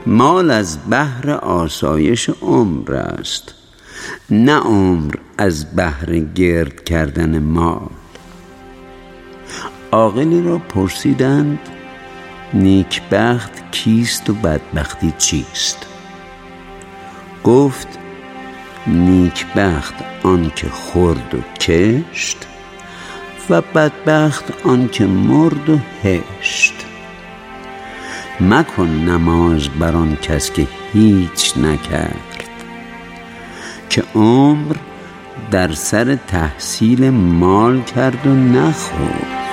مال از بهر آسایش عمر است، نه عمر از بهر گرد کردن مال. عاقلی را پرسیدند نیکبخت کیست و بدبختی چیست؟ گفت نیکبخت آن که خورد و کشت و بدبخت آن که مرد و هشت. مکن نماز بر آن کس که هیچ نکرد، که عمر در سر تحصیل مال کرد و نخورد.